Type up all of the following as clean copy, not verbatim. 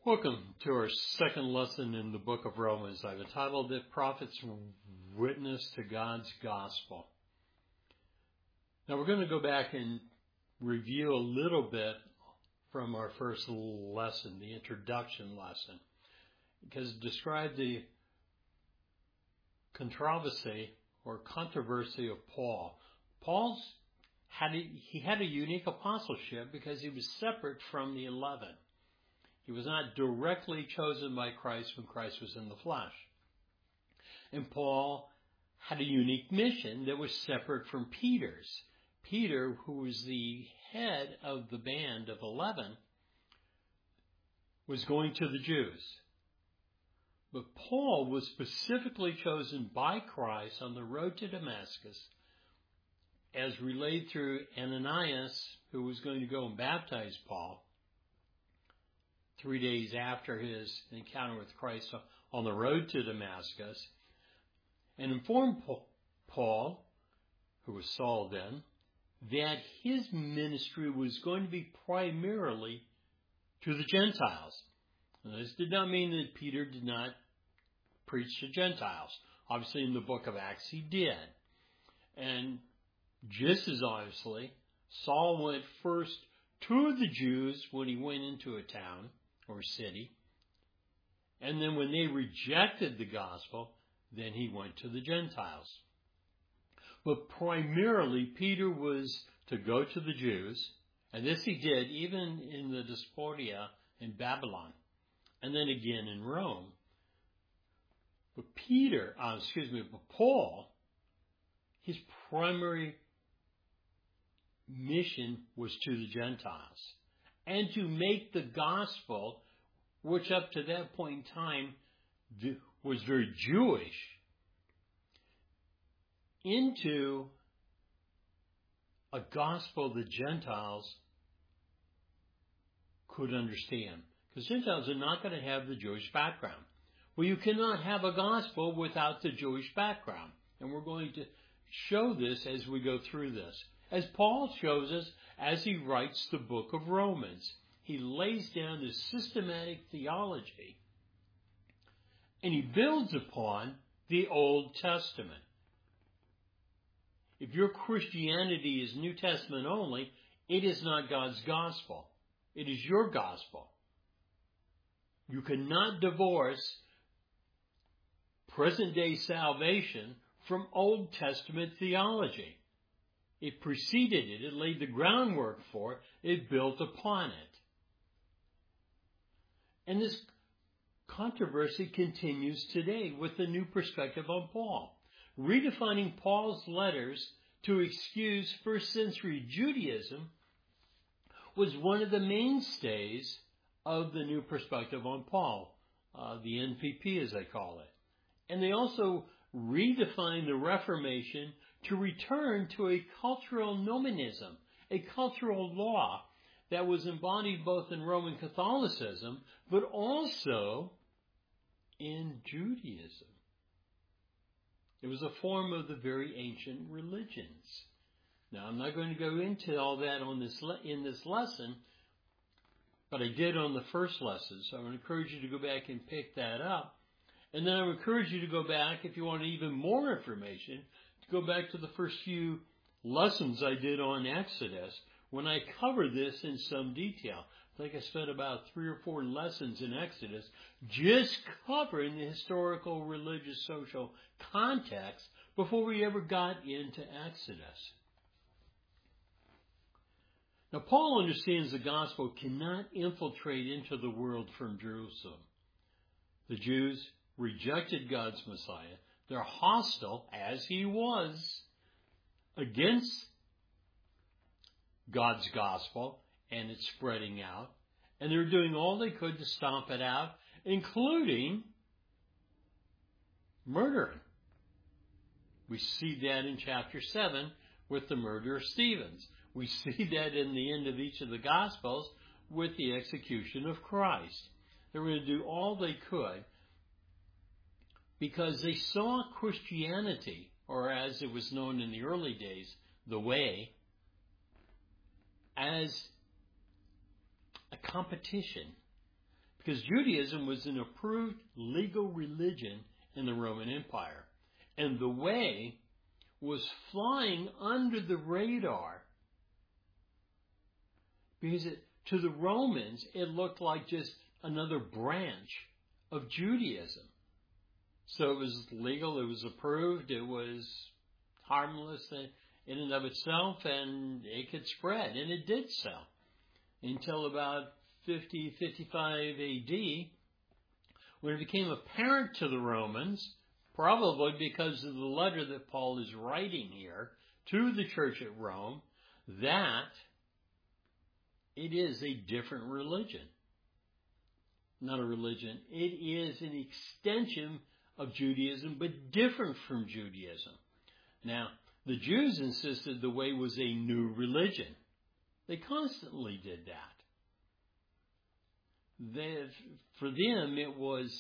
Welcome to our second lesson in the book of Romans. I've entitled it Prophet's Witness to God's Gospel. Now we're going to go back and review a little bit from our first lesson, the introduction lesson, because it described the controversy or controversy of Paul. He had a unique apostleship because he was separate from the 11. He was not directly chosen by Christ when Christ was in the flesh. And Paul had a unique mission that was separate from Peter's. Peter, who was the head of the band of 11, was going to the Jews. But Paul was specifically chosen by Christ on the road to Damascus, as relayed through Ananias, who was going to go and baptize Paul 3 days after his encounter with Christ on the road to Damascus, and informed Paul, who was Saul then, that his ministry was going to be primarily to the Gentiles. And this did not mean that Peter did not preach to Gentiles. Obviously, in the book of Acts, he did. And just as obviously, Saul went first to the Jews when he went into a town or city. And then when they rejected the gospel, then he went to the Gentiles. But primarily, Peter was to go to the Jews, and this he did even in the Diaspora in Babylon, and then again in Rome. But Paul, his primary mission was to the Gentiles, and to make the gospel, which up to that point in time was very Jewish, into a gospel the Gentiles could understand. Because Gentiles are not going to have the Jewish background. Well, you cannot have a gospel without the Jewish background. And we're going to show this as we go through this. As Paul shows us as he writes the book of Romans. He lays down this systematic theology, and he builds upon the Old Testament. If your Christianity is New Testament only, it is not God's gospel. It is your gospel. You cannot divorce present-day salvation from Old Testament theology. It preceded it. It laid the groundwork for it. It built upon it. And this controversy continues today with the new perspective on Paul. Redefining Paul's letters to excuse first-century Judaism was one of the mainstays of the new perspective on Paul, the NPP as they call it. And they also redefined the Reformation to return to a cultural nominalism, a cultural law that was embodied both in Roman Catholicism, but also in Judaism. It was a form of the very ancient religions. Now, I'm not going to go into all that in this lesson, but I did on the first lesson, so I would encourage you to go back and pick that up. And then I would encourage you to go back, if you want even more information, to go back to the first few lessons I did on Exodus, when I covered this in some detail. I think I spent about 3 or 4 lessons in Exodus just covering the historical, religious, social context before we ever got into Exodus. Now, Paul understands the gospel cannot infiltrate into the world from Jerusalem. The Jews rejected God's Messiah. They're hostile, as he was, against God's gospel and its spreading out. And they're doing all they could to stomp it out, including murdering. We see that in chapter 7 with the murder of Stephen. We see that in the end of each of the Gospels with the execution of Christ. They were going to do all they could because they saw Christianity, or as it was known in the early days, the Way, as a competition because Judaism was an approved legal religion in the Roman Empire. And the way was flying under the radar because to the Romans, it looked like just another branch of Judaism. So it was legal, it was approved, it was harmless in and of itself, and it could spread, and it did so until about 50, 55 AD, when it became apparent to the Romans, probably because of the letter that Paul is writing here to the church at Rome, that it is a different religion. Not a religion. It is an extension of Judaism, but different from Judaism. Now, the Jews insisted the way was a new religion. They constantly did that. For them, it was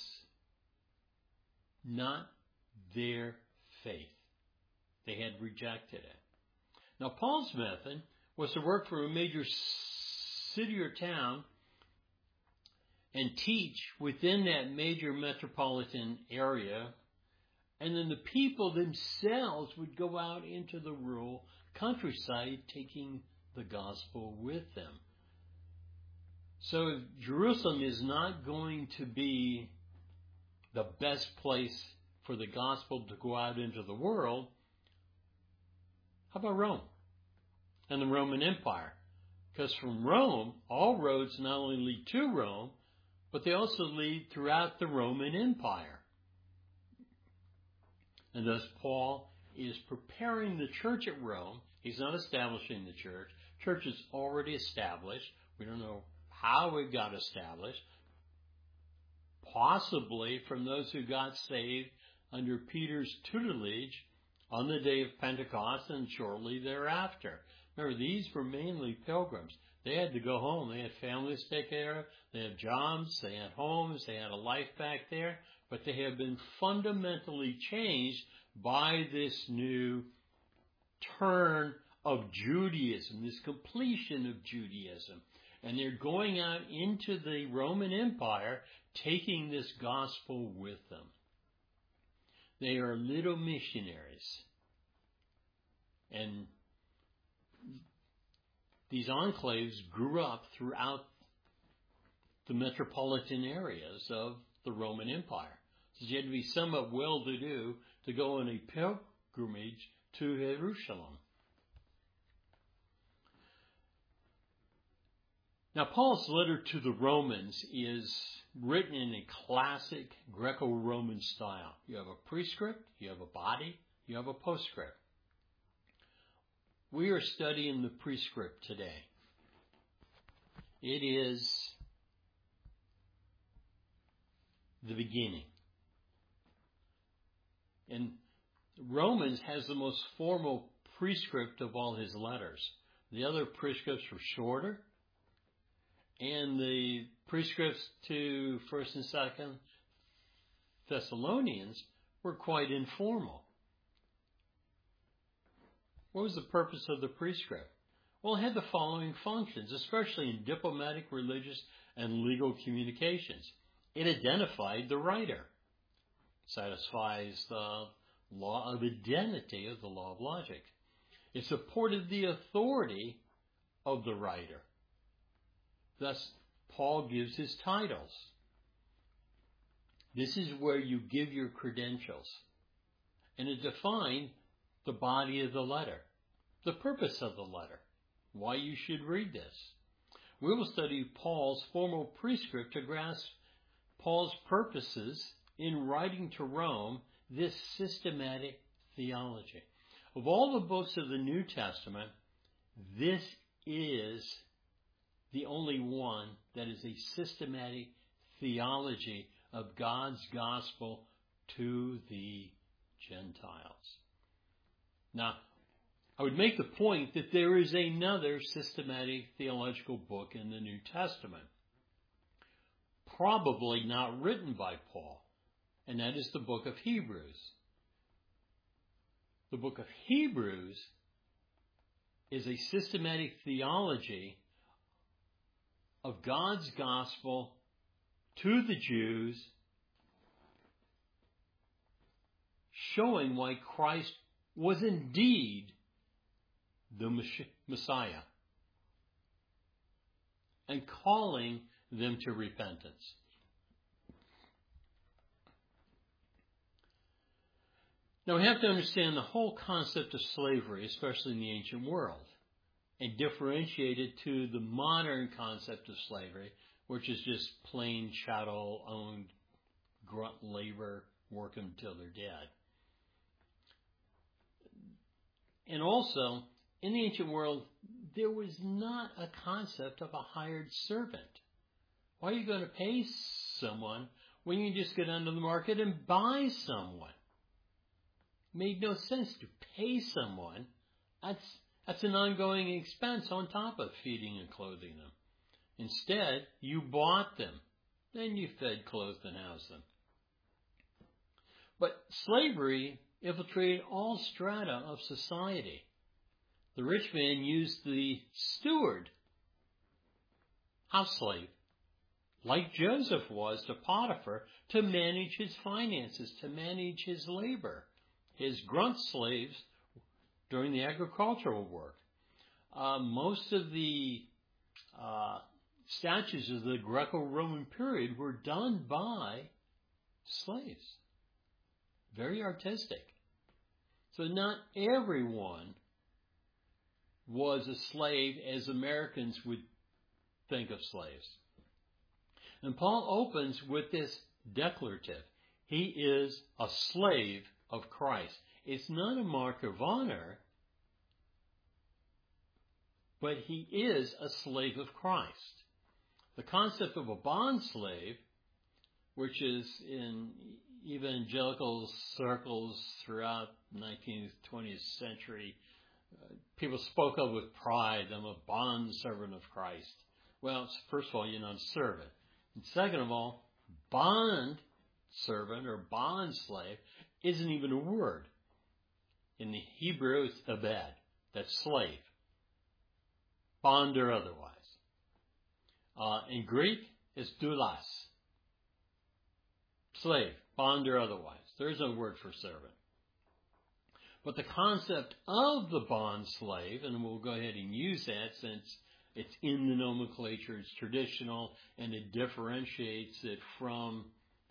not their faith. They had rejected it. Now, Paul's method was to work for a major city or town and teach within that major metropolitan area, and then the people themselves would go out into the rural countryside taking the gospel with them. So Jerusalem is not going to be the best place for the gospel to go out into the world. How about Rome and the Roman Empire? Because from Rome, all roads not only lead to Rome, but they also lead throughout the Roman Empire. And thus Paul is preparing the church at Rome. He's not establishing the church. Church is already established. We don't know how it got established. Possibly from those who got saved under Peter's tutelage on the day of Pentecost and shortly thereafter. Remember, these were mainly pilgrims. They had to go home. They had families to take care of. They had jobs. They had homes. They had a life back there. But they have been fundamentally changed by this new turn of Judaism, this completion of Judaism. And they're going out into the Roman Empire, taking this gospel with them. They are little missionaries. And these enclaves grew up throughout the metropolitan areas of the Roman Empire. So you had to be somewhat well-to-do to go on a pilgrimage to Jerusalem. Now, Paul's letter to the Romans is written in a classic Greco-Roman style. You have a prescript, you have a body, you have a postscript. We are studying the prescript today. It is the beginning. And Romans has the most formal prescript of all his letters. The other prescripts were shorter, and the prescripts to 1st and 2nd Thessalonians were quite informal. What was the purpose of the prescript? Well, it had the following functions, especially in diplomatic, religious, and legal communications. It identified the writer. Satisfies the law of identity of the law of logic. It supported the authority of the writer. Thus, Paul gives his titles. This is where you give your credentials. And it defined the body of the letter, the purpose of the letter, why you should read this. We will study Paul's formal prescript to grasp Paul's purposes in writing to Rome this systematic theology. Of all the books of the New Testament, this is the only one that is a systematic theology of God's gospel to the Gentiles. Now, I would make the point that there is another systematic theological book in the New Testament, probably not written by Paul, and that is the book of Hebrews. The book of Hebrews is a systematic theology of God's gospel to the Jews, showing why Christ was indeed the Messiah and calling them to repentance. Now we have to understand the whole concept of slavery, especially in the ancient world, and differentiate it to the modern concept of slavery, which is just plain chattel-owned grunt labor, work until they're dead. And also, in the ancient world, there was not a concept of a hired servant. Why are you going to pay someone when you can just get onto the market and buy someone? It made no sense to pay someone. That's an ongoing expense on top of feeding and clothing them. Instead, you bought them. Then you fed, clothed, and housed them. But slavery infiltrated all strata of society. The rich man used the steward, house slave, like Joseph was to Potiphar, to manage his finances, to manage his labor. His grunt slaves during the agricultural work. Most of the statues of the Greco-Roman period were done by slaves. Very artistic. So not everyone was a slave as Americans would think of slaves. And Paul opens with this declarative. He is a slave of Christ. It's not a mark of honor, but he is a slave of Christ. The concept of a bond slave, which is in evangelical circles throughout the 19th, 20th century, people spoke of with pride, I'm a bond servant of Christ. Well, first of all, you're not a servant. And second of all, bond servant or bond slave isn't even a word. In the Hebrew, it's abed. That's slave. Bond or otherwise. In Greek, it's doulos. Slave, bond or otherwise. There is no word for servant. But the concept of the bond slave, and we'll go ahead and use that since it's in the nomenclature, it's traditional, and it differentiates it from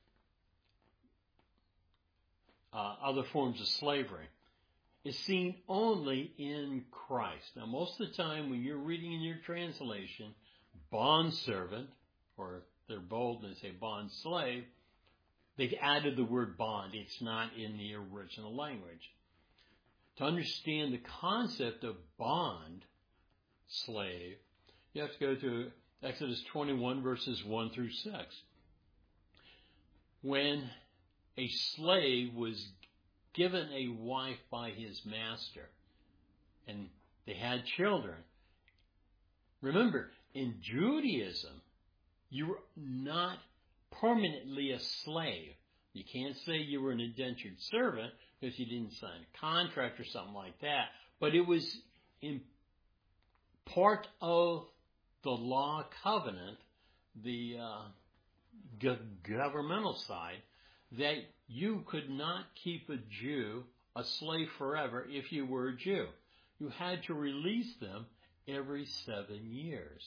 other forms of slavery, is seen only in Christ. Now, most of the time when you're reading in your translation, bondservant, or they're bold and say bond slave, they've added the word bond. It's not in the original language. To understand the concept of bond slave, you have to go to Exodus 21, verses 1 through 6. When a slave was given a wife by his master, and they had children. Remember, in Judaism, you were not permanently a slave. You can't say you were an indentured servant because you didn't sign a contract or something like that. But it was in part of the law covenant, the governmental side, that you could not keep a Jew a slave forever if you were a Jew. You had to release them every 7 years.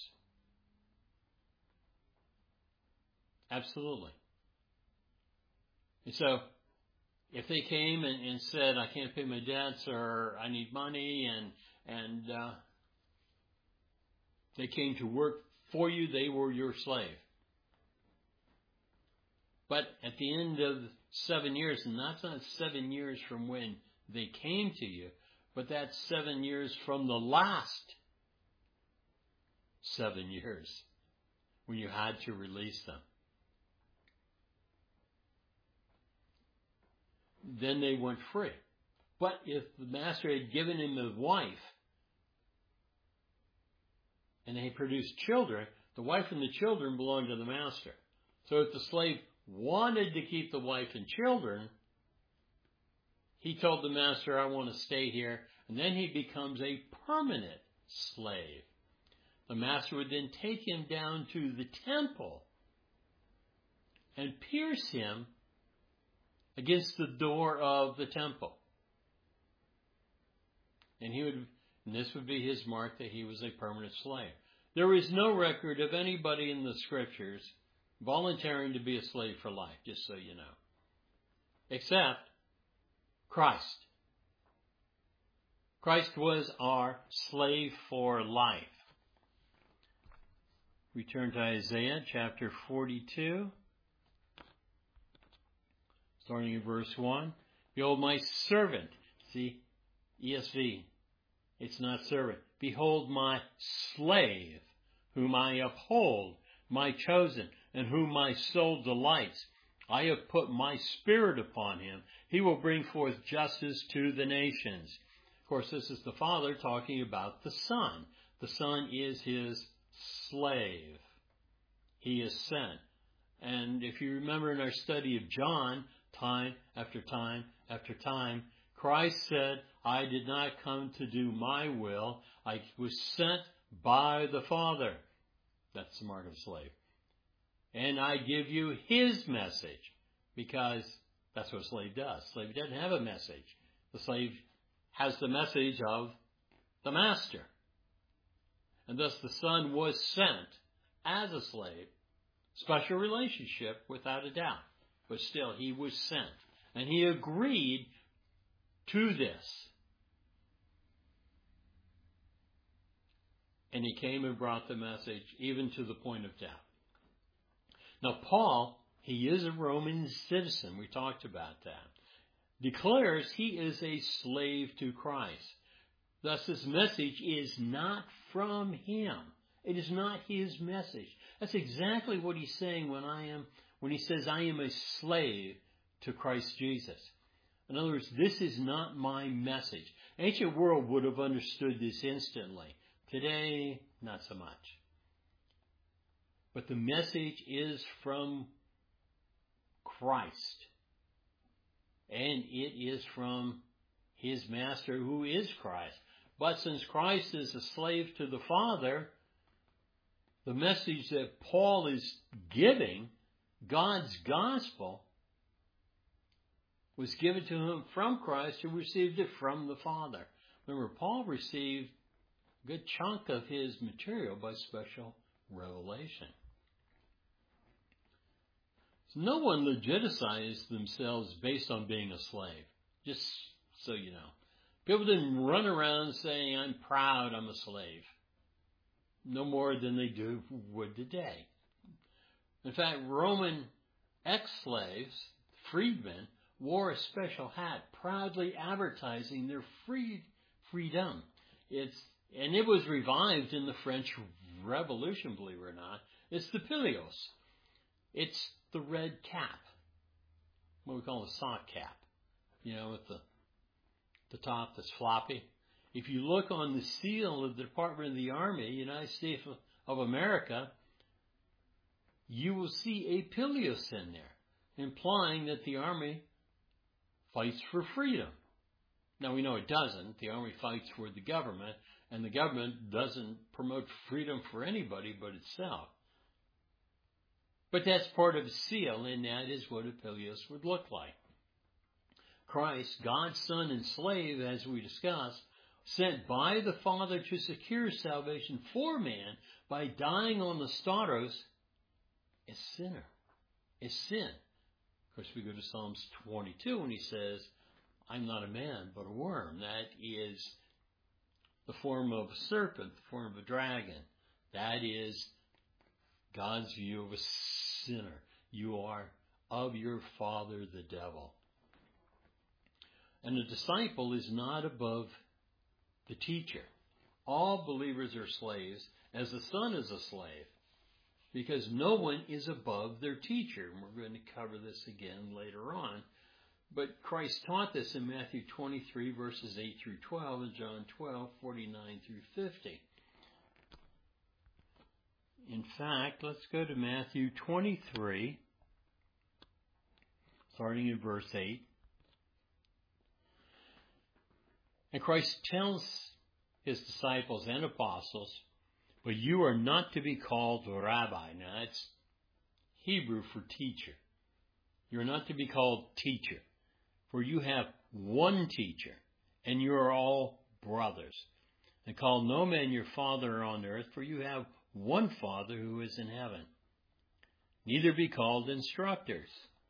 Absolutely. And so, if they came and said, I can't pay my debts or I need money, and they came to work for you, they were your slave. But at the end of 7 years, and that's not 7 years from when they came to you, but that's 7 years from the last 7 years when you had to release them. Then they went free. But if the master had given him a wife and they produced children, the wife and the children belonged to the master. So if the slave wanted to keep the wife and children, he told the master, I want to stay here, and then he becomes a permanent slave. The master would then take him down to the temple and pierce him against the door of the temple. And this would be his mark that he was a permanent slave. There is no record of anybody in the scriptures volunteering to be a slave for life, just so you know, except Christ. Christ was our slave for life. We turn to Isaiah chapter 42, starting in verse 1. Behold, my servant. See, ESV. It's not servant. Behold, my slave, whom I uphold, my chosen, in whom my soul delights. I have put my spirit upon him. He will bring forth justice to the nations. Of course, this is the Father talking about the Son. The Son is his slave. He is sent. And if you remember in our study of John, time after time after time, Christ said, I did not come to do my will. I was sent by the Father. That's the mark of a slave. And I give you his message, because that's what a slave does. A slave doesn't have a message. The slave has the message of the master. And thus the Son was sent as a slave. Special relationship, without a doubt. But still, he was sent. And he agreed to this. And he came and brought the message even to the point of death. Now, Paul, he is a Roman citizen. We talked about that. Declares he is a slave to Christ. Thus, this message is not from him. It is not his message. That's exactly what he's saying when he says, I am a slave to Christ Jesus. In other words, this is not my message. Ancient world would have understood this instantly. Today, not so much. But the message is from Christ. And it is from his master, who is Christ. But since Christ is a slave to the Father, the message that Paul is giving, God's gospel, was given to him from Christ, who received it from the Father. Remember, Paul received a good chunk of his material by special revelation. So no one legitimized themselves based on being a slave, just so you know. People didn't run around saying, I'm proud I'm a slave. No more than they would today. In fact, Roman ex-slaves, freedmen, wore a special hat, proudly advertising their freedom. And it was revived in the French Revolution, believe it or not. It's the pilios. It's the red cap, what we call a sock cap, with the top that's floppy. If you look on the seal of the Department of the Army, United States of America, you will see a pilios in there, implying that the Army fights for freedom. Now, we know it doesn't. The Army fights for the government, and the government doesn't promote freedom for anybody but itself. But that's part of a seal, and that is what a pilios would look like. Christ, God's Son and slave, as we discussed, sent by the Father to secure salvation for man by dying on the stauros, is sinner, is sin. Of course, we go to Psalms 22 when he says, I'm not a man, but a worm. That is the form of a serpent, the form of a dragon. That is God's view of a sinner. You are of your father, the devil. And the disciple is not above the teacher. All believers are slaves, as the Son is a slave, because no one is above their teacher. And we're going to cover this again later on. But Christ taught this in Matthew 23, verses 8 through 12, and John 12, 49 through 50. In fact, let's go to Matthew 23, starting in verse 8. And Christ tells his disciples and apostles, but you are not to be called rabbi. Now, that's Hebrew for teacher. You're not to be called teacher, for you have one teacher, and you are all brothers. And call no man your father on earth, for you have one Father who is in heaven. Neither be called instructors.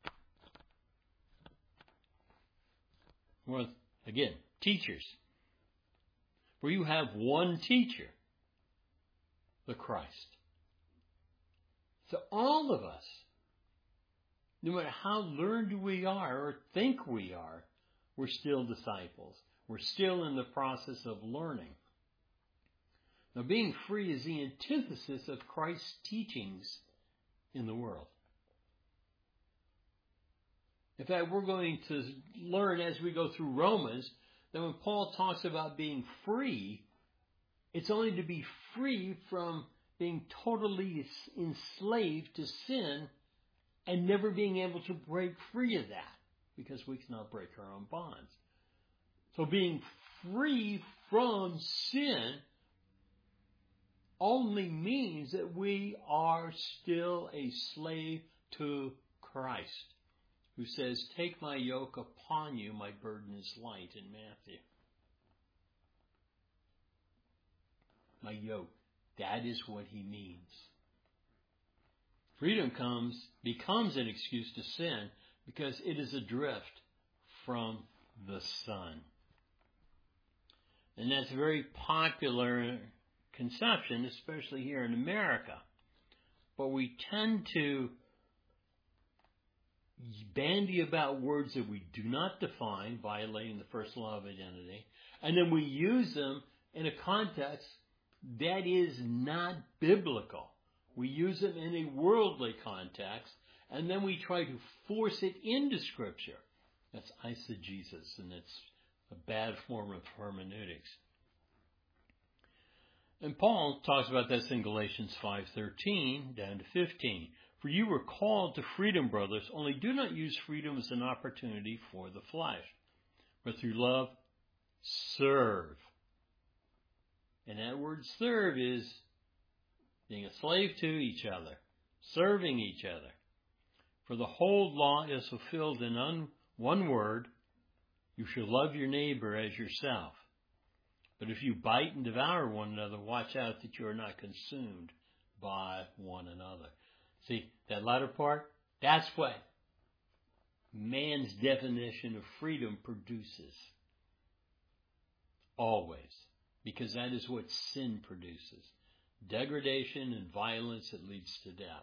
Well, again, teachers. For you have one teacher, the Christ. So all of us, no matter how learned we are or think we are, we're still disciples. We're still in the process of learning. Now, being free is the antithesis of Christ's teachings in the world. In fact, we're going to learn as we go through Romans that when Paul talks about being free, it's only to be free from being totally enslaved to sin and never being able to break free of that, because we cannot break our own bonds. So being free from sin only means that we are still a slave to Christ, who says, "Take my yoke upon you, my burden is light," in Matthew. My yoke, that is what he means. Freedom becomes an excuse to sin because it is adrift from the Son. And that's a very popular conception, especially here in America. But we tend to bandy about words that we do not define, violating the first law of identity, and then we use them in a context that is not biblical. We use them in a worldly context, and then we try to force it into Scripture. That's eisegesis, and it's a bad form of hermeneutics. And Paul talks about this in Galatians 5:13 down to 15. For you were called to freedom, brothers, only do not use freedom as an opportunity for the flesh, but through love serve. And that word serve is being a slave to each other, serving each other. For the whole law is fulfilled in one word: you shall love your neighbor as yourself. But if you bite and devour one another, watch out that you are not consumed by one another. See, that latter part, that's what man's definition of freedom produces. Always. Because that is what sin produces. Degradation and violence that leads to death.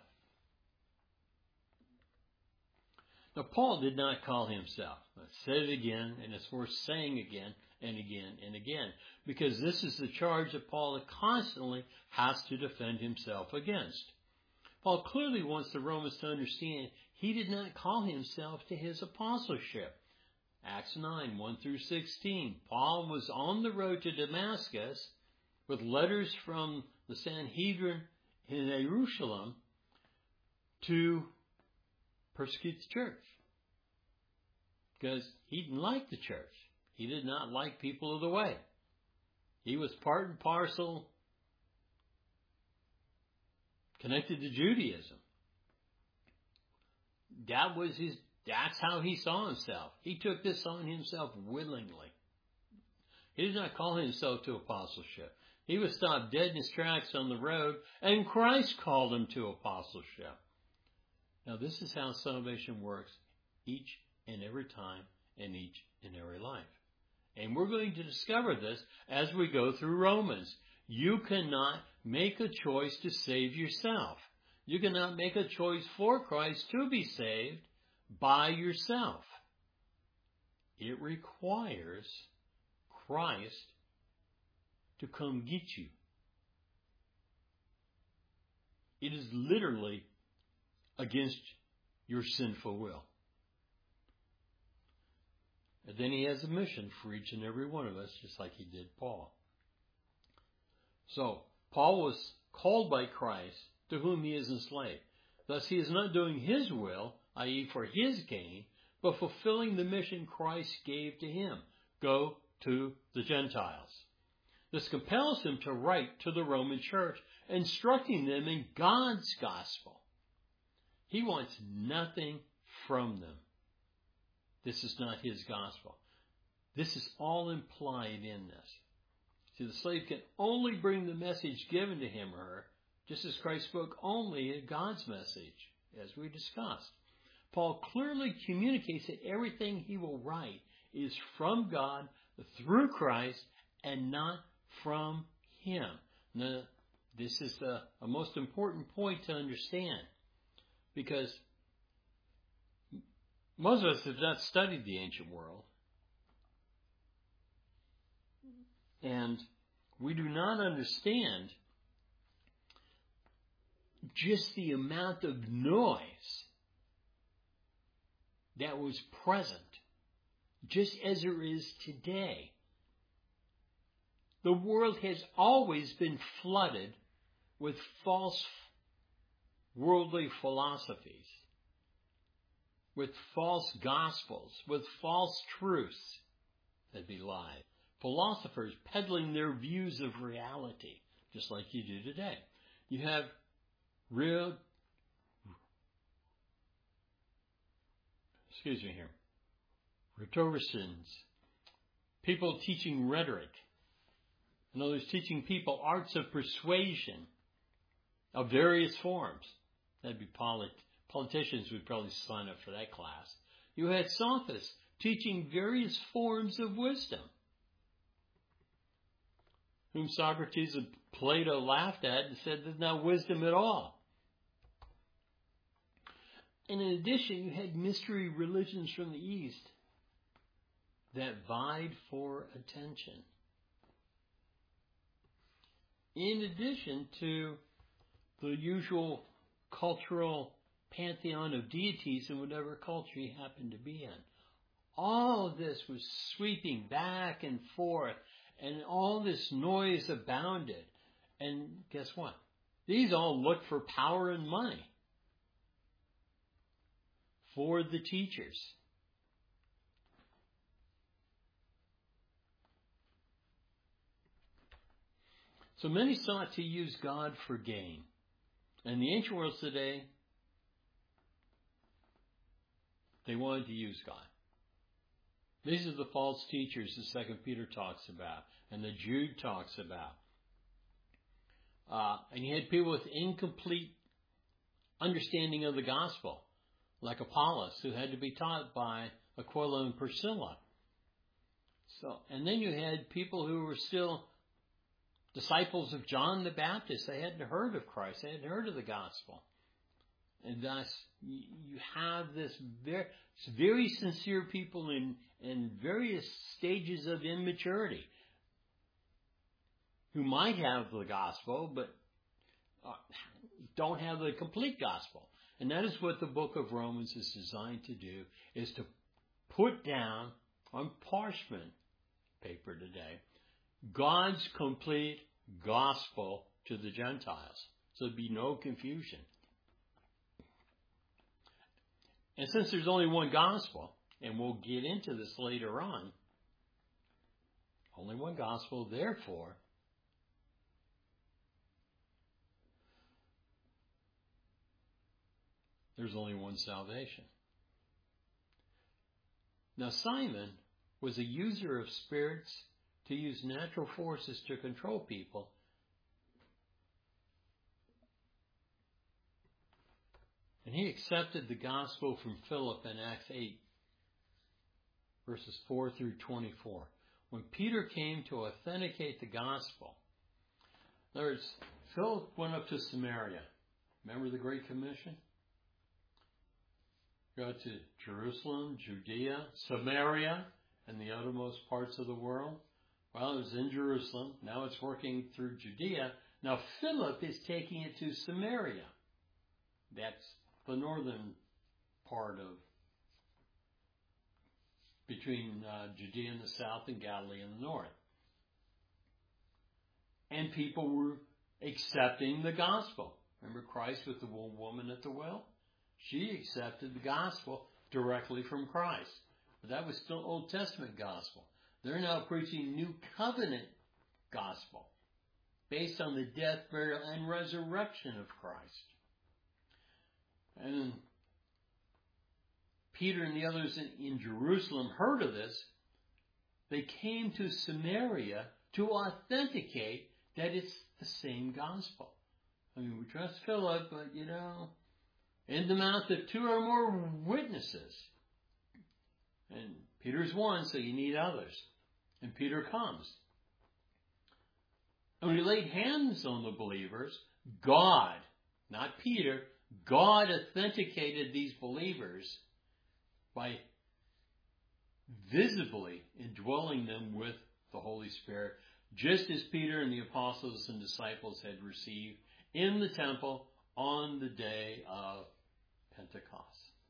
Now, Paul did not call himself. I've said it again, and it's worth saying again and again and again, because this is the charge that Paul constantly has to defend himself against. Paul clearly wants the Romans to understand he did not call himself to his apostleship. Acts 9, 1 through 16. Paul was on the road to Damascus with letters from the Sanhedrin in Jerusalem to persecute the church, because he didn't like the church. He did not like people of the way. He was part and parcel connected to Judaism. That's how he saw himself. He took this on himself willingly. He did not call himself to apostleship. He was stopped dead in his tracks on the road, and Christ called him to apostleship. Now, this is how salvation works each and every time in each and every life. And we're going to discover this as we go through Romans. You cannot make a choice to save yourself. You cannot make a choice for Christ to be saved by yourself. It requires Christ to come get you. It is literally against your sinful will. And then he has a mission for each and every one of us, just like he did Paul. So, Paul was called by Christ, to whom he is enslaved. Thus, he is not doing his will, i.e. for his gain, but fulfilling the mission Christ gave to him. Go to the Gentiles. This compels him to write to the Roman church, instructing them in God's gospel. He wants nothing from them. This is not his gospel. This is all implied in this. See, the slave can only bring the message given to him or her, just as Christ spoke only God's message, as we discussed. Paul clearly communicates that everything he will write is from God through Christ and not from him. Now, this is a most important point to understand, because most of us have not studied the ancient world, and we do not understand just the amount of noise that was present, just as there is today. The world has always been flooded with false worldly philosophies, with false gospels, with false truths that be lies. Philosophers peddling their views of reality, just like you do today. You have rhetoricians, people teaching rhetoric, and others teaching people arts of persuasion of various forms. That'd be politicians would probably sign up for that class. You had sophists teaching various forms of wisdom, whom Socrates and Plato laughed at and said there's no wisdom at all. And in addition, you had mystery religions from the East that vied for attention. In addition to the usual cultural pantheon of deities in whatever culture you happened to be in. All of this was sweeping back and forth, and all this noise abounded. And guess what? These all look for power and money for the teachers. So many sought to use God for gain. In the ancient world today, they wanted to use God. These are the false teachers that 2 Peter talks about and that Jude talks about. And you had people with incomplete understanding of the gospel, like Apollos, who had to be taught by Aquila and Priscilla. And then you had people who were still disciples of John the Baptist. They hadn't heard of Christ. They hadn't heard of the gospel. And thus, you have this very sincere people in various stages of immaturity who might have the gospel, but don't have the complete gospel. And that is what the book of Romans is designed to do, is to put down on parchment paper today God's complete gospel to the Gentiles. So there'd be no confusion. And since there's only one gospel, and we'll get into this later on, only one gospel, therefore, there's only one salvation. Now, Simon was a user of spirits to use natural forces to control people. And he accepted the gospel from Philip in Acts 8, verses 4 through 24. When Peter came to authenticate the gospel, in other words, Philip went up to Samaria. Remember the Great Commission? Go to Jerusalem, Judea, Samaria, and the uttermost parts of the world. Well, it was in Jerusalem. Now it's working through Judea. Now Philip is taking it to Samaria. That's the northern part of between Judea in the south and Galilee in the north. And people were accepting the gospel. Remember Christ with the woman at the well? She accepted the gospel directly from Christ. But that was still Old Testament gospel. They're now preaching New Covenant gospel based on the death, burial, and resurrection of Christ. And Peter and the others in Jerusalem heard of this. They came to Samaria to authenticate that it's the same gospel. I mean, we trust Philip, but in the mouth of two or more witnesses. And Peter's one, so you need others. And Peter comes. And when he laid hands on the believers, God, not Peter, God authenticated these believers by visibly indwelling them with the Holy Spirit, just as Peter and the apostles and disciples had received in the temple on the day of Pentecost.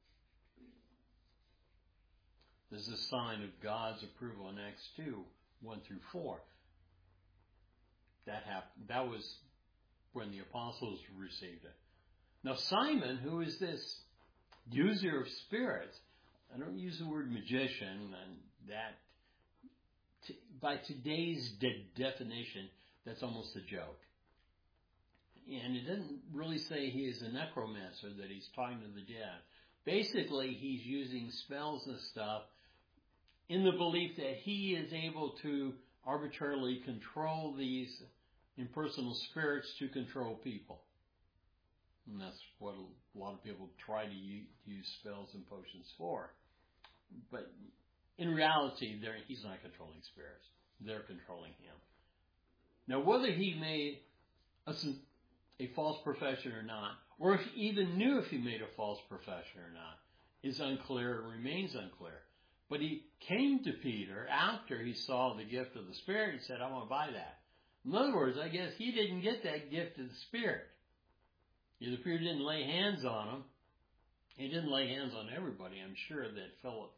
This is a sign of God's approval in Acts 2, 1 through 4. That happened. That was when the apostles received it. Now Simon, who is this user of spirits, I don't use the word magician, and that, by today's definition, that's almost a joke. And it doesn't really say he is a necromancer, that he's talking to the dead. Basically, he's using spells and stuff in the belief that he is able to arbitrarily control these impersonal spirits to control people. And that's what a lot of people try to use spells and potions for. But in reality, he's not controlling spirits. They're controlling him. Now, whether he made a false profession or not, or if he even knew if he made a false profession or not, is unclear and remains unclear. But he came to Peter after he saw the gift of the Spirit and said, I want to buy that. In other words, I guess he didn't get that gift of the Spirit. Either Peter didn't lay hands on him. He didn't lay hands on everybody. I'm sure that Philip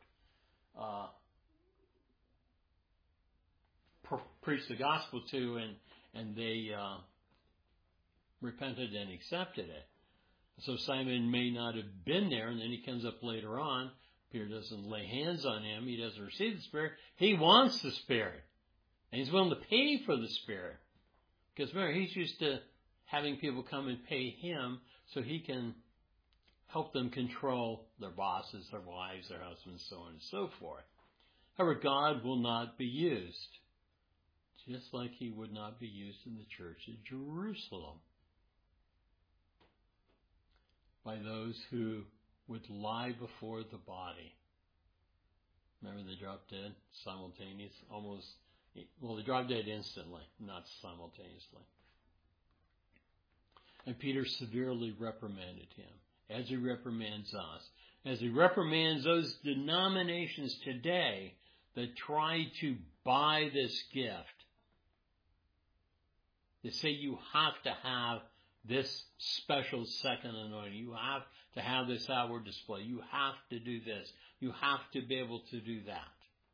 preached the gospel to, and they repented and accepted it. So Simon may not have been there, and then he comes up later on. Peter doesn't lay hands on him. He doesn't receive the Spirit. He wants the Spirit. And he's willing to pay for the Spirit. Because remember, he's used to having people come and pay him so he can help them control their bosses, their wives, their husbands, so on and so forth. However, God will not be used, just like he would not be used in the church at Jerusalem, by those who would lie before the body. Remember, they dropped dead simultaneously, they dropped dead instantly, not simultaneously. And Peter severely reprimanded him, as he reprimands us, as he reprimands those denominations today that try to buy this gift. They say you have to have this special second anointing. You have to have this outward display. You have to do this. You have to be able to do that.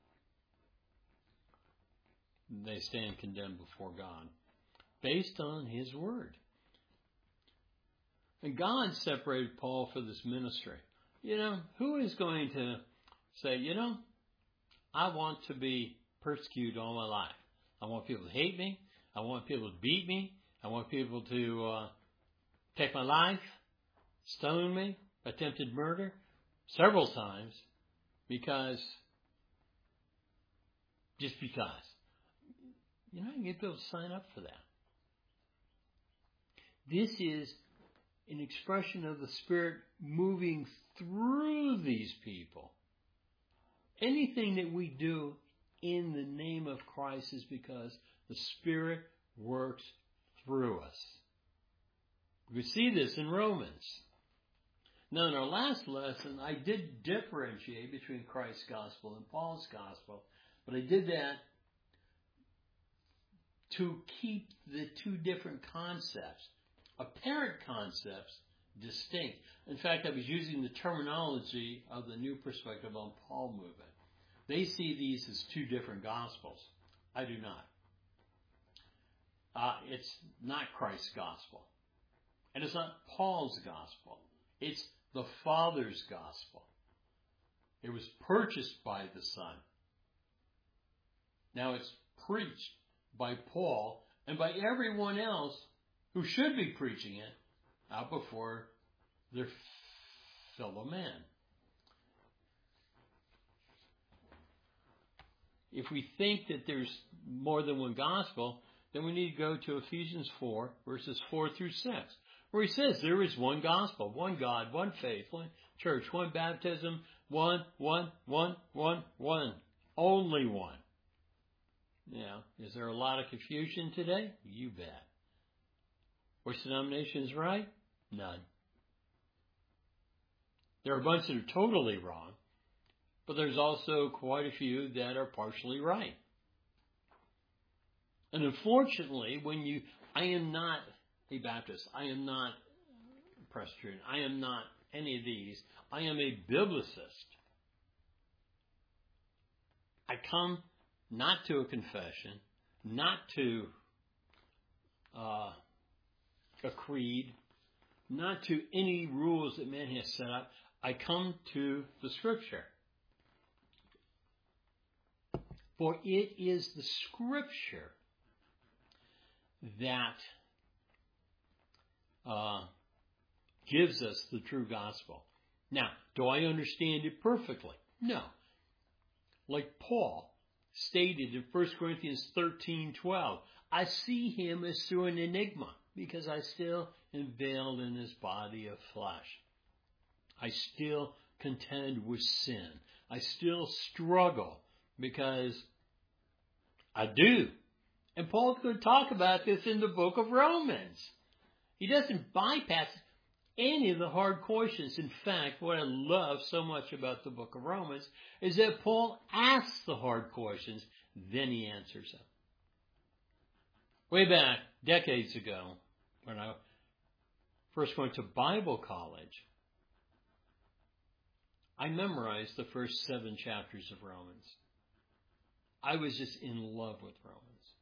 They stand condemned before God based on his word. And God separated Paul for this ministry. Who is going to say, I want to be persecuted all my life. I want people to hate me. I want people to beat me. I want people to take my life, stone me, attempted murder, several times, just because. You can get people to sign up for that. This is an expression of the Spirit moving through these people. Anything that we do in the name of Christ is because the Spirit works through us. We see this in Romans. Now, in our last lesson, I did differentiate between Christ's gospel and Paul's gospel, but I did that to keep the two different concepts, apparent concepts, distinct. In fact, I was using the terminology of the New Perspective on Paul movement. They see these as two different gospels. I do not. It's not Christ's gospel. And it's not Paul's gospel. It's the Father's gospel. It was purchased by the Son. Now it's preached by Paul and by everyone else who should be preaching it out before their fellow man. If we think that there's more than one gospel, then we need to go to Ephesians 4, verses 4 through 6, where he says there is one gospel, one God, one faith, one church, one baptism, one, only one. Now, is there a lot of confusion today? You bet. Which denomination is right? None. There are a bunch that are totally wrong, but there's also quite a few that are partially right. And unfortunately, I am not a Baptist, I am not a Presbyterian, I am not any of these. I am a biblicist. I come not to a confession, not to a creed, not to any rules that man has set up. I come to the Scripture. For it is the Scripture that gives us the true gospel. Now, do I understand it perfectly? No. Like Paul stated in 1 Corinthians 13:12, I see him as through an enigma, because I still am veiled in this body of flesh. I still contend with sin. I still struggle because I do. And Paul's going to talk about this in the book of Romans. He doesn't bypass any of the hard questions. In fact, what I love so much about the book of Romans is that Paul asks the hard questions, then he answers them. Way back, decades ago, when I first went to Bible college, I memorized the first 7 chapters of Romans. I was just in love with Romans.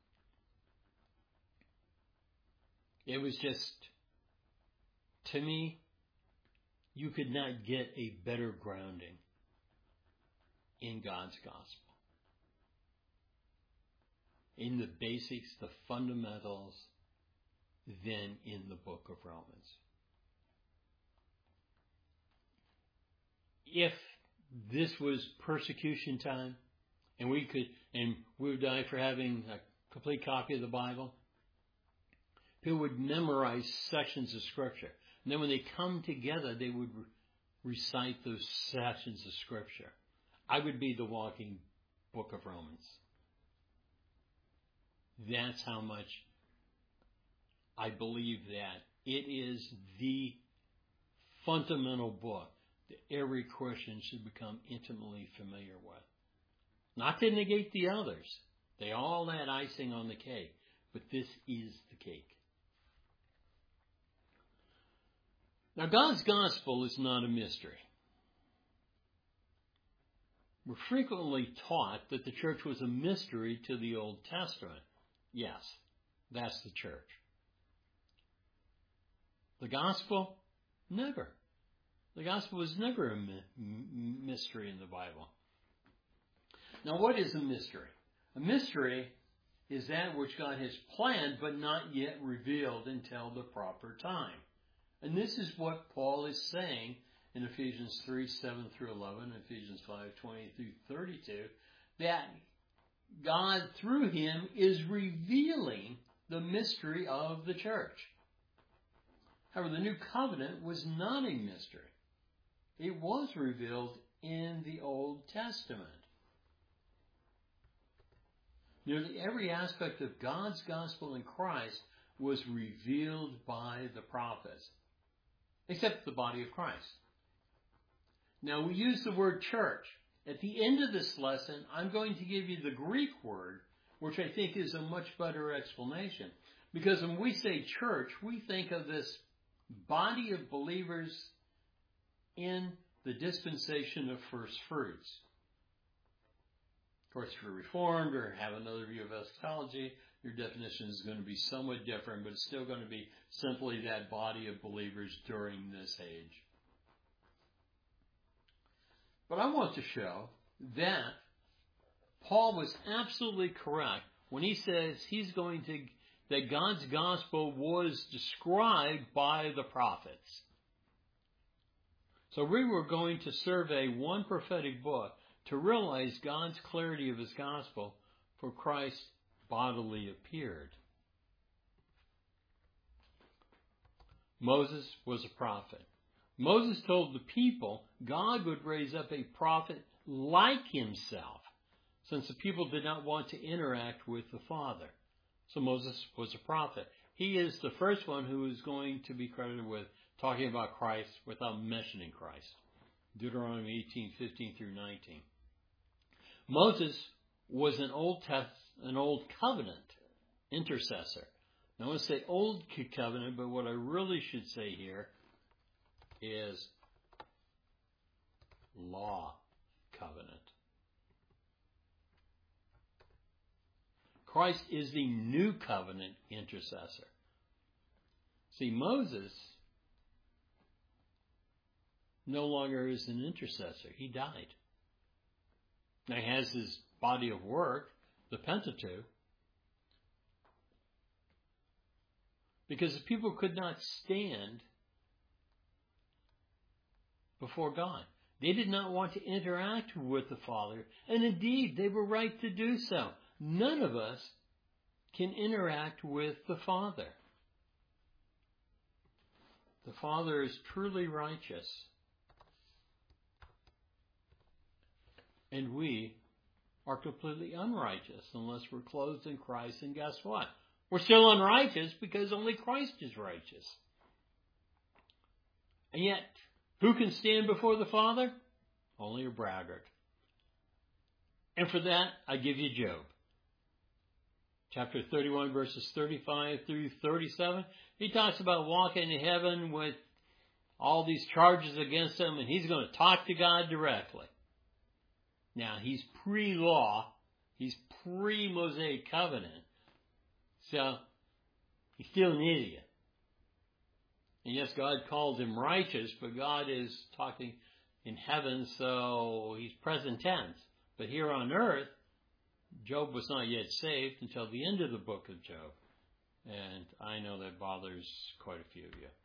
It was just, to me, you could not get a better grounding in God's gospel. In the basics, the fundamentals, than in the book of Romans. If this was persecution time, and we would die for having a complete copy of the Bible, people would memorize sections of Scripture. And then when they come together, they would recite those sections of Scripture. I would be the walking book of Romans. That's how much I believe that it is the fundamental book that every Christian should become intimately familiar with. Not to negate the others. They all add icing on the cake. But this is the cake. Now, God's gospel is not a mystery. We're frequently taught that the church was a mystery to the Old Testament. Yes, that's the church. The gospel? Never. The gospel was never a mystery in the Bible. Now, what is a mystery? A mystery is that which God has planned but not yet revealed until the proper time. And this is what Paul is saying in Ephesians 3:7-11, Ephesians 5:20-32, that God, through him, is revealing the mystery of the church. However, the new covenant was not a mystery. It was revealed in the Old Testament. Nearly every aspect of God's gospel in Christ was revealed by the prophets, except the body of Christ. Now, we use the word church. At the end of this lesson, I'm going to give you the Greek word, which I think is a much better explanation. Because when we say church, we think of this body of believers in the dispensation of first fruits. Of course, if you're Reformed or have another view of eschatology, your definition is going to be somewhat different, but it's still going to be simply that body of believers during this age. But I want to show that Paul was absolutely correct when he says that God's gospel was described by the prophets. So we were going to survey one prophetic book to realize God's clarity of his gospel for Christ bodily appeared. Moses was a prophet. Moses told the people God would raise up a prophet like himself, since the people did not want to interact with the Father. So Moses was a prophet. He is the first one who is going to be credited with talking about Christ without mentioning Christ. Deuteronomy 18:15 through 19. Moses was an Old Covenant intercessor. Now, I want to say Old Covenant, but what I really should say here is Law Covenant. Christ is the New Covenant intercessor. See, Moses no longer is an intercessor. He died. Now, he has his body of work, the Pentateuch, because the people could not stand before God. They did not want to interact with the Father, and indeed, they were right to do so. None of us can interact with the Father. The Father is truly righteous, and we are completely unrighteous unless we're clothed in Christ, and guess what? We're still unrighteous because only Christ is righteous. And yet, who can stand before the Father? Only a braggart. And for that, I give you Job. Chapter 31, verses 35 through 37. He talks about walking in heaven with all these charges against him, and he's going to talk to God directly. Now, he's pre-law. He's pre-Mosaic covenant. So, he's still an idiot. And yes, God calls him righteous, but God is talking in heaven, so he's present tense. But here on earth, Job was not yet saved until the end of the book of Job. And I know that bothers quite a few of you.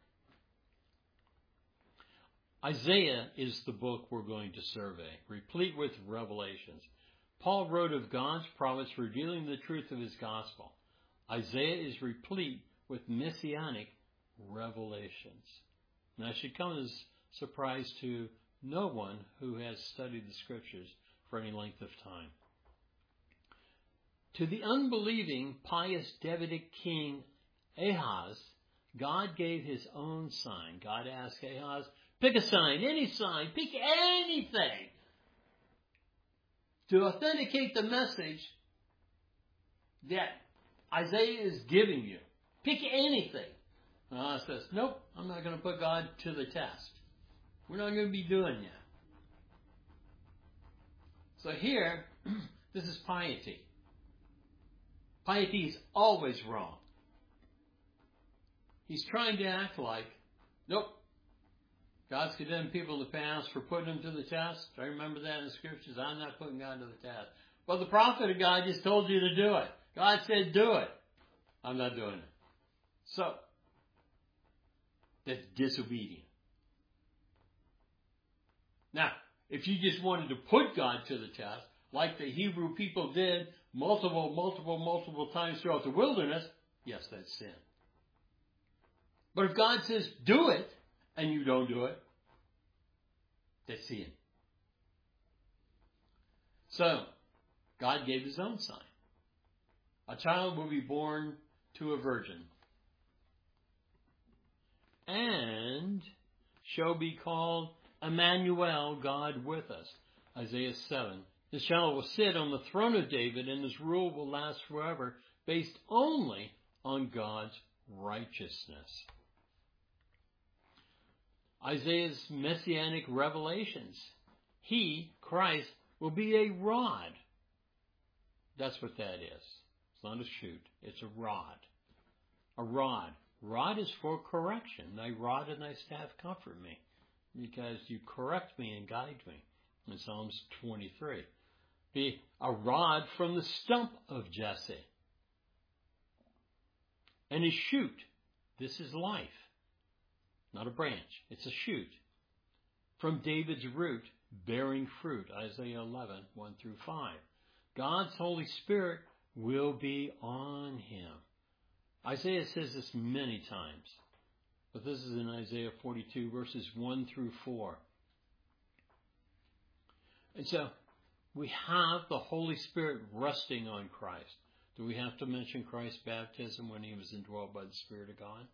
Isaiah is the book we're going to survey, replete with revelations. Paul wrote of God's promise revealing the truth of his gospel. Isaiah is replete with messianic revelations. And that should come as a surprise to no one who has studied the scriptures for any length of time. To the unbelieving, pious Davidic king Ahaz, God gave his own sign. God asked Ahaz, pick a sign, any sign, pick anything to authenticate the message that Isaiah is giving you. Pick anything. Ahaz says, nope, I'm not going to put God to the test. We're not going to be doing that. So here, this is piety. Piety is always wrong. He's trying to act like, nope, God's condemned people in the past for putting them to the test. I remember that in the scriptures. I'm not putting God to the test. Well, the prophet of God just told you to do it. God said do it. I'm not doing it. So, that's disobedient. Now, if you just wanted to put God to the test, like the Hebrew people did multiple times throughout the wilderness, yes, that's sin. But if God says do it, and you don't do it, that's sin. So, God gave his own sign. A child will be born to a virgin, and shall be called Emmanuel, God with us. Isaiah 7. This child will sit on the throne of David, and his rule will last forever, based only on God's righteousness. Isaiah's messianic revelations. He, Christ, will be a rod. That's what that is. It's not a shoot. It's a rod. A rod. Rod is for correction. Thy rod and thy staff comfort me, because you correct me and guide me. In Psalms 23. Be a rod from the stump of Jesse. And a shoot. This is life. Not a branch. It's a shoot. from David's root, bearing fruit, Isaiah 11, 1 through 5. God's Holy Spirit will be on him. Isaiah says this many times, but this is in Isaiah 42, verses 1 through 4. And so, we have the Holy Spirit resting on Christ. Do we have to mention Christ's baptism when he was indwelt by the Spirit of God?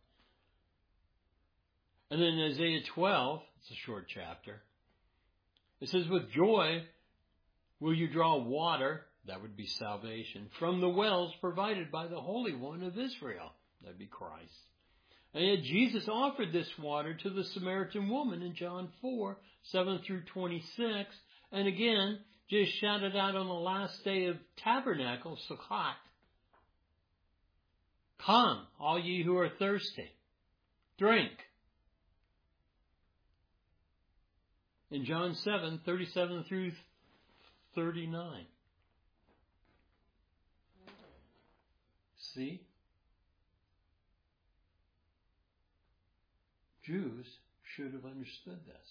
And then in Isaiah 12, it's a short chapter, it says, with joy will you draw water, that would be salvation, from the wells provided by the Holy One of Israel, that would be Christ. And yet Jesus offered this water to the Samaritan woman in John 4, 7 through 26, and again, Jesus shouted out on the last day of Tabernacle, Sukkot, come, all ye who are thirsty, drink. In John 7, 37 through 39. See? Jews should have understood this.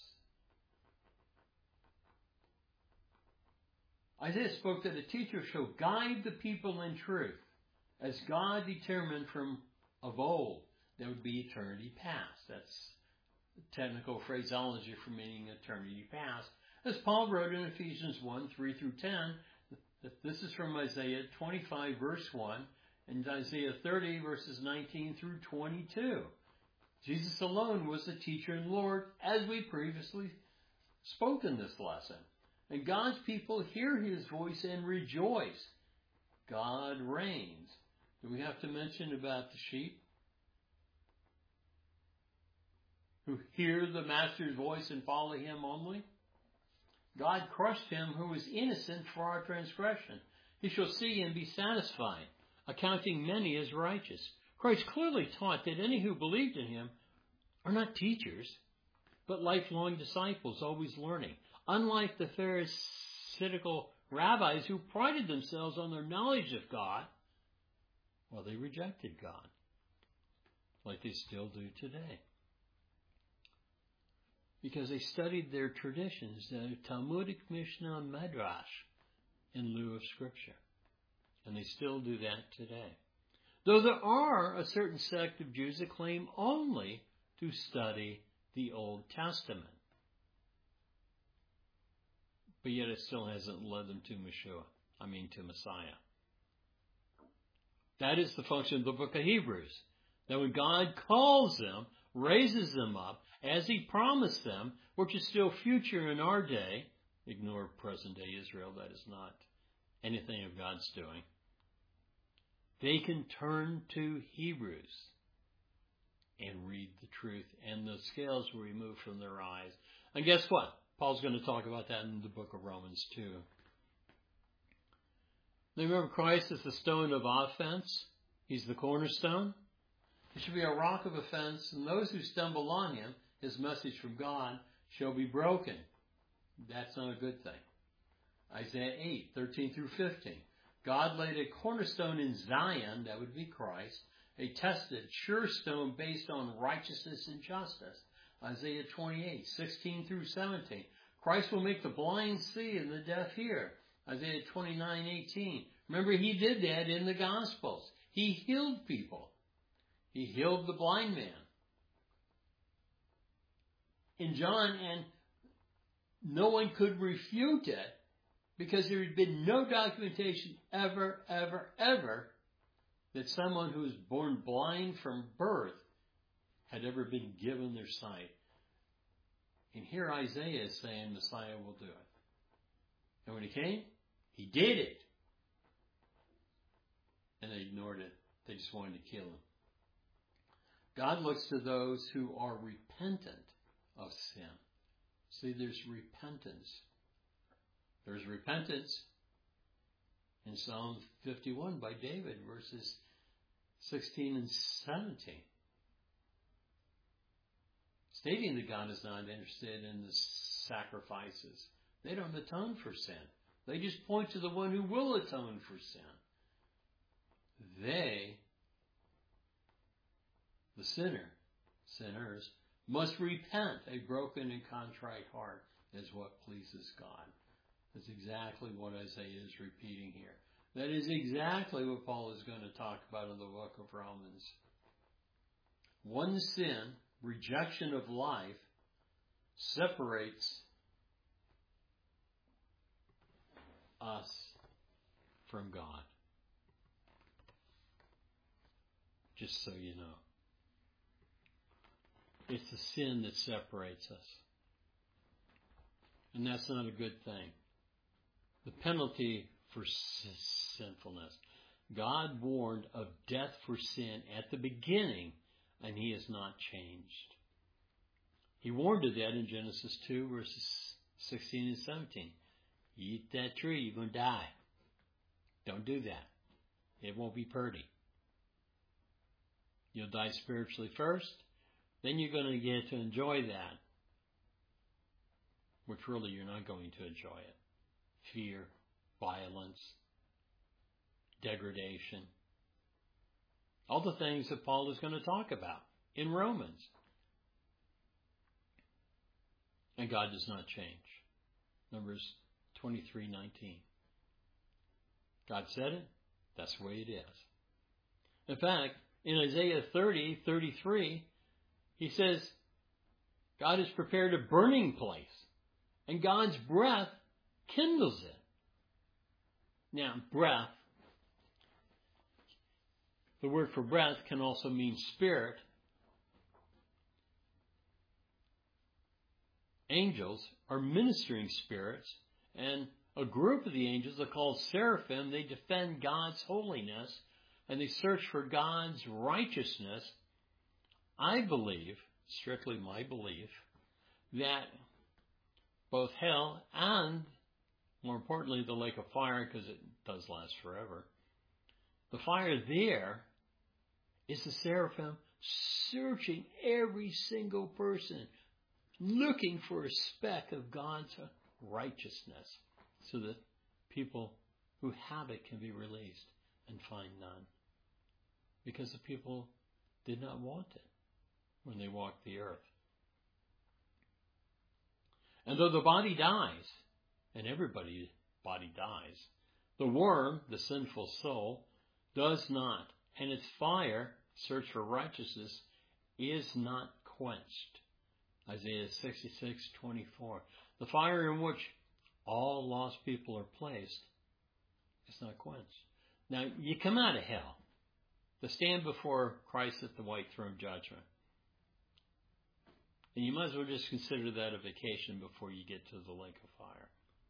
Isaiah spoke that a teacher shall guide the people in truth, as God determined from of old. That would be eternity past. That's technical phraseology for meaning eternity past. As Paul wrote in Ephesians 1, 3 through 10, this is from Isaiah 25, verse 1, and Isaiah 30, verses 19 through 22. Jesus alone was the teacher and Lord, as we previously spoke in this lesson. And God's people hear his voice and rejoice. God reigns. Do we have to mention about the sheep who hear the master's voice and follow him only? God crushed him who was innocent for our transgression. He shall see and be satisfied, accounting many as righteous. Christ clearly taught that any who believed in him are not teachers, but lifelong disciples, always learning. Unlike the Pharisaical rabbis who prided themselves on their knowledge of God, well, they rejected God, like they still do today. Because they studied their traditions, the Talmudic Mishnah Midrash, in lieu of Scripture. And they still do that today. Though there are a certain sect of Jews that claim only to study the Old Testament. But yet it still hasn't led them to Messiah. That is the function of the book of Hebrews. That when God calls them, raises them up, as he promised them, which is still future in our day, ignore present day Israel, that is not anything of God's doing, they can turn to Hebrews and read the truth, and the scales will remove from their eyes. And guess what? Paul's going to talk about that in the book of Romans too. Now remember, Christ is the stone of offense. He's the cornerstone. He should be a rock of offense, and those who stumble on him, his message from God, shall be broken. That's not a good thing. Isaiah 8, 13 through 15. God laid a cornerstone in Zion, that would be Christ, a tested, sure stone based on righteousness and justice. Isaiah 28, 16 through 17. Christ will make the blind see and the deaf hear. Isaiah 29, 18. Remember, he did that in the Gospels. He healed people. He healed the blind man. In John, and no one could refute it because there had been no documentation ever that someone who was born blind from birth had ever been given their sight. And here Isaiah is saying Messiah will do it. And when he came, he did it. And they ignored it. They just wanted to kill him. God looks to those who are repentant of sin. See, there's repentance. There's repentance in Psalm 51 by David, verses 16 and 17. Stating that God is not interested in the sacrifices. They don't atone for sin. They just point to the one who will atone for sin. They, the sinners, must repent. A broken and contrite heart is what pleases God. That's exactly what Isaiah is repeating here. That is exactly what Paul is going to talk about in the book of Romans. One sin, rejection of life, separates us from God. Just so you know. It's the sin that separates us. And that's not a good thing. The penalty for sinfulness. God warned of death for sin at the beginning, and He has not changed. He warned of that in Genesis 2, verses 16 and 17. You eat that tree, you're going to die. Don't do that. It won't be pretty. You'll die spiritually first, then you're going to get to enjoy that, which really you're not going to enjoy it. Fear, violence, degradation. All the things that Paul is going to talk about in Romans. And God does not change. Numbers 23:19. God said it, that's the way it is. In fact, in Isaiah 30:33, He says, God has prepared a burning place, and God's breath kindles it. Now, breath, the word for breath can also mean spirit. Angels are ministering spirits, and a group of the angels are called seraphim. They defend God's holiness, and they search for God's righteousness. I believe, strictly my belief, that both hell and, more importantly, the lake of fire, because it does last forever, the fire there is the seraphim searching every single person, looking for a speck of God's righteousness, so that people who have it can be released and find none. Because the people did not want it when they walked the earth. And though the body dies, and everybody's body dies, the worm, the sinful soul, does not, and its fire, search for righteousness, is not quenched. Isaiah 66:24. The fire in which all lost people are placed is not quenched. Now, you come out of hell to stand before Christ at the white throne judgment. And you might as well just consider that a vacation before you get to the lake of fire.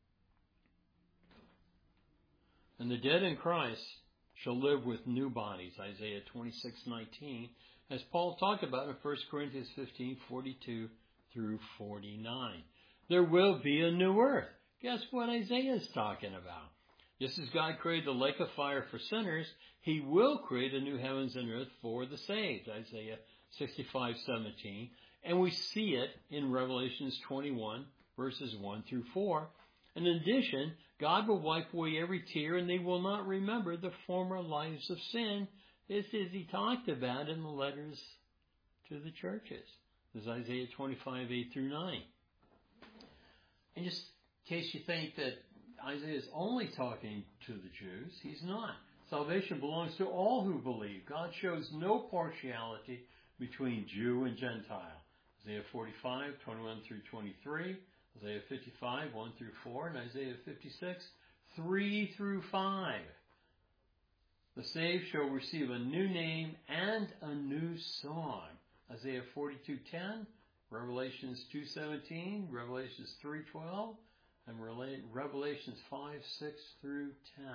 And the dead in Christ shall live with new bodies, Isaiah 26:19, as Paul talked about in 1 Corinthians 15:42 through 49. There will be a new earth. Guess what Isaiah is talking about? Just as God created the lake of fire for sinners, He will create a new heavens and earth for the saved, Isaiah 65:17. And we see it in Revelations 21, verses 1 through 4. And in addition, God will wipe away every tear, and they will not remember the former lives of sin. This is He talked about in the letters to the churches. This is Isaiah 25:8 through 9. And just in case you think that Isaiah is only talking to the Jews, he's not. Salvation belongs to all who believe. God shows no partiality between Jew and Gentile. Isaiah 45:21 through 23, Isaiah 55, 1 through 4, and Isaiah 56, 3 through 5. The saved shall receive a new name and a new song. Isaiah 42:10, Revelations 2:17, Revelations 3:12, and Revelations 5:6 through 10.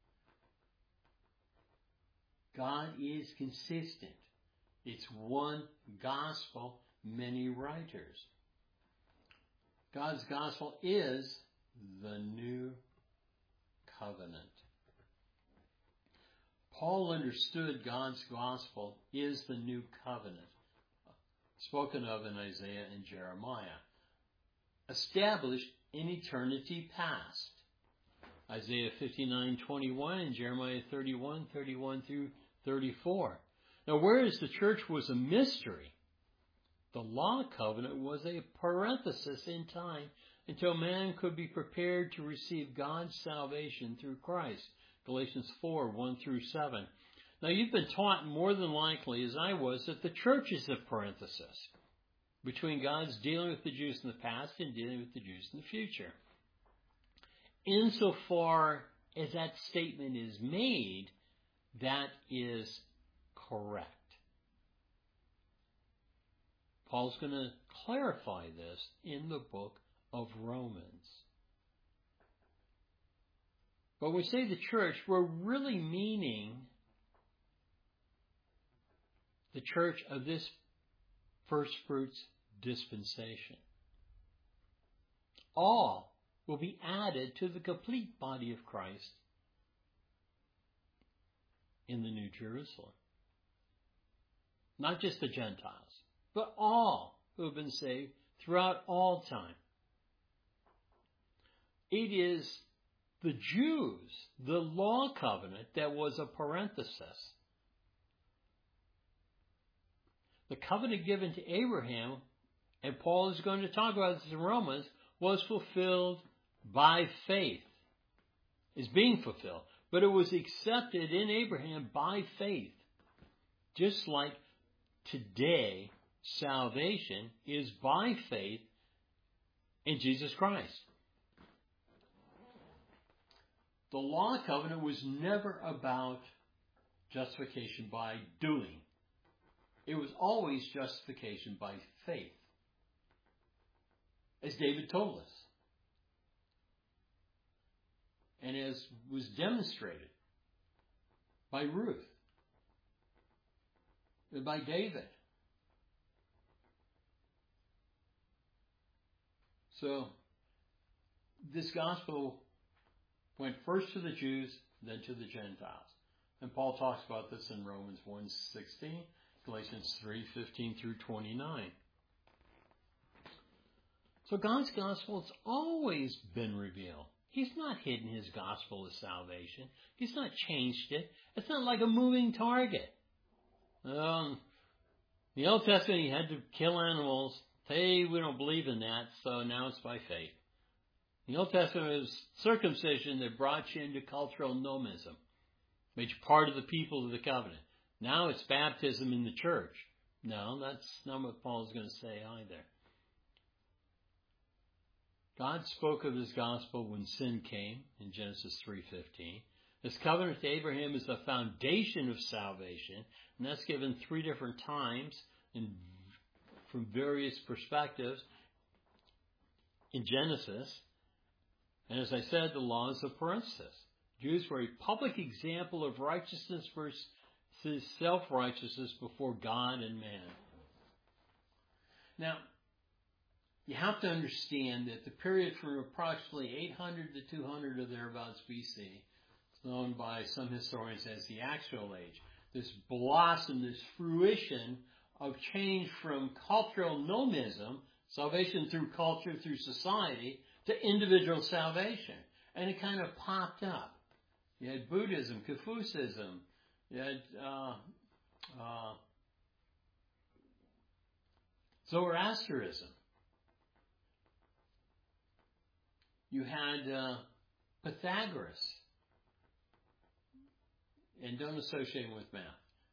God is consistent. It's one gospel, many writers. God's gospel is the new covenant. Paul understood God's gospel is the new covenant, spoken of in Isaiah and Jeremiah, established in eternity past. Isaiah 59:21 and Jeremiah 31:31 through 34. Now, whereas the church was a mystery The law covenant was a parenthesis in time until man could be prepared to receive God's salvation through Christ. Galatians 4, 1 through 7. Now you've been taught more than likely, as I was, that the church is a parenthesis between God's dealing with the Jews in the past and dealing with the Jews in the future. Insofar as that statement is made, that is correct. Paul's going to clarify this in the book of Romans. But when we say the church, we're really meaning the church of this first fruits dispensation. All will be added to the complete body of Christ in the New Jerusalem. Not just the Gentiles, but all who have been saved throughout all time. It is the Jews, the law covenant, that was a parenthesis. The covenant given to Abraham, and Paul is going to talk about this in Romans, was fulfilled by faith. Is being fulfilled. But it was accepted in Abraham by faith. Just like today, salvation is by faith in Jesus Christ. The law covenant was never about justification by doing. It was always justification by faith, as David told us, and as was demonstrated by Ruth and by David. So, this gospel went first to the Jews, then to the Gentiles. And Paul talks about this in Romans 1:16, Galatians 3:15 through 29. So God's gospel has always been revealed. He's not hidden his gospel of salvation. He's not changed it. It's not like a moving target. In the Old Testament, you had to kill animals. Hey, we don't believe in that, so now it's by faith. The Old Testament was circumcision that brought you into cultural nomism, made you part of the people of the covenant. Now it's baptism in the church. No, that's not what Paul is going to say either. God spoke of his gospel when sin came in Genesis 3:15. His covenant to Abraham is the foundation of salvation, and that's given 3 different times and from various perspectives in Genesis. And as I said, the law is a parenthesis. Jews were a public example of righteousness versus self-righteousness before God and man. Now, you have to understand that the period from approximately 800 to 200 or thereabouts BC, it's known by some historians as the Axial Age, this blossom, this fruition of change from cultural nomism, salvation through culture, through society, to individual salvation. And it kind of popped up. You had Buddhism, Confucianism, you had Zoroastrianism. You had Pythagoras. And don't associate him with math.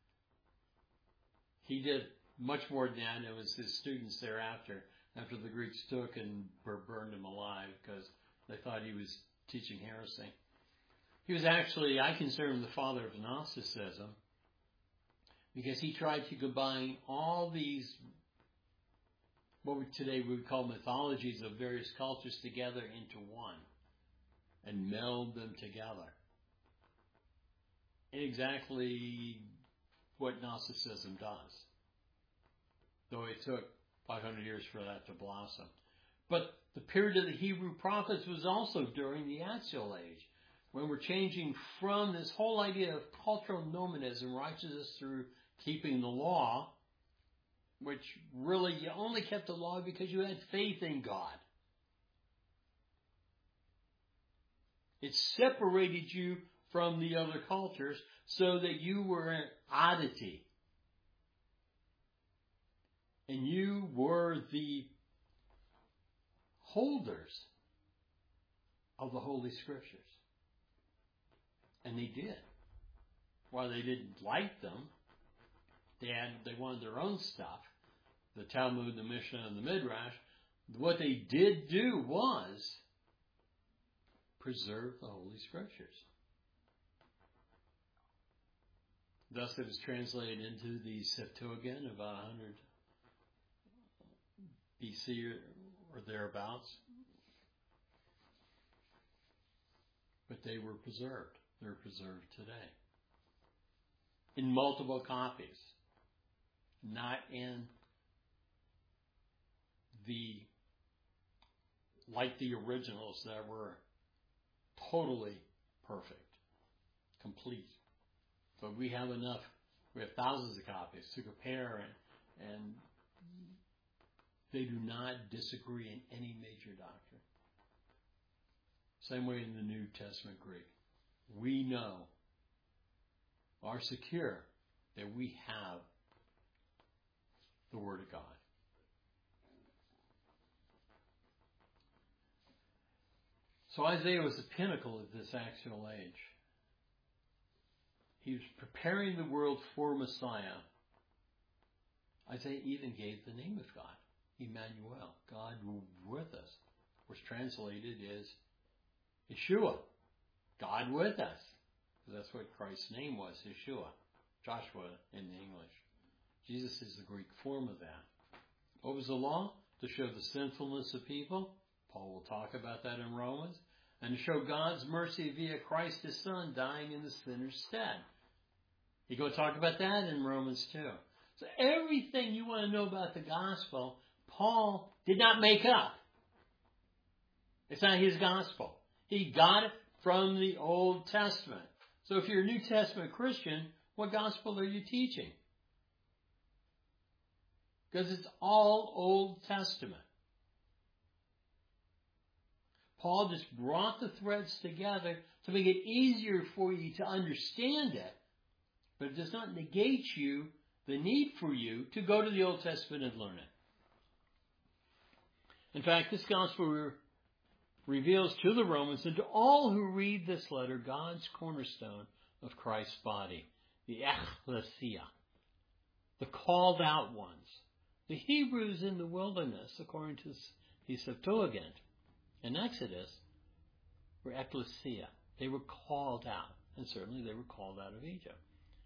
He did much more than that. It was his students thereafter, after the Greeks took and burned him alive because they thought he was teaching heresy. He was actually, I consider him the father of Gnosticism, because he tried to combine all these, what we today would call mythologies of various cultures together into one and meld them together. Exactly what Gnosticism does, though it took 500 years for that to blossom. But the period of the Hebrew prophets was also during the Axial Age, when we're changing from this whole idea of cultural nomism, righteousness through keeping the law, which really you only kept the law because you had faith in God. It separated you from the other cultures so that you were an oddity. and you were the holders of the Holy Scriptures. And they did. While they didn't like them, they wanted their own stuff, the Talmud, the Mishnah, and the Midrash. What they did do was preserve the Holy Scriptures. Thus it was translated into the Septuagint about 100 BC or thereabouts. But they were preserved. They're preserved today. In multiple copies. Not in like the originals that were totally perfect, complete. But we have enough, we have thousands of copies to compare, and they do not disagree in any major doctrine. Same way in the New Testament Greek. We know, are secure, that we have the Word of God. So Isaiah was the pinnacle of this actual age. He was preparing the world for Messiah. Isaiah even gave the name of God, Emmanuel, God with us, which translated is Yeshua, God with us. That's what Christ's name was, Yeshua, Joshua in the English. Jesus is the Greek form of that. What was the law? To show the sinfulness of people. Paul will talk about that in Romans. And to show God's mercy via Christ his Son dying in the sinner's stead. He go talk about that in Romans 2. So everything you want to know about the gospel, Paul did not make up. It's not his gospel. He got it from the Old Testament. So if you're a New Testament Christian, what gospel are you teaching? Because it's all Old Testament. Paul just brought the threads together to make it easier for you to understand it, but it does not negate the need for you to go to the Old Testament and learn it. In fact, this gospel reveals to the Romans and to all who read this letter God's cornerstone of Christ's body, the ecclesia, the called out ones. The Hebrews in the wilderness, according to the Septuagint in Exodus, were ecclesia. They were called out, and certainly they were called out of Egypt.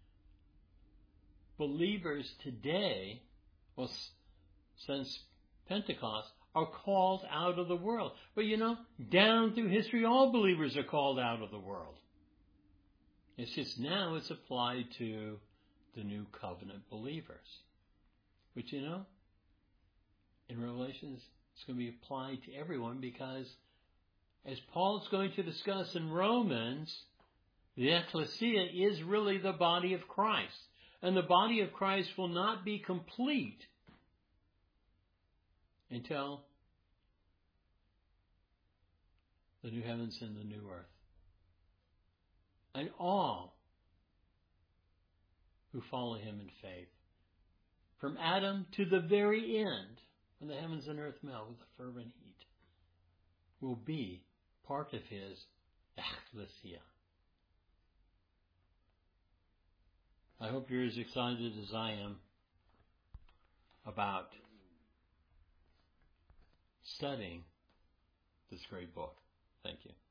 Believers today, well, since Pentecost, are called out of the world. But down through history, all believers are called out of the world. It's just now it's applied to the new covenant believers. Which, in Revelation, it's going to be applied to everyone because, as Paul's going to discuss in Romans, the ecclesia is really the body of Christ. And the body of Christ will not be complete until the new heavens and the new earth. And all who follow him in faith, from Adam to the very end, when the heavens and earth melt with a fervent heat, will be part of his ecclesia. I hope you're as excited as I am about studying this great book. Thank you.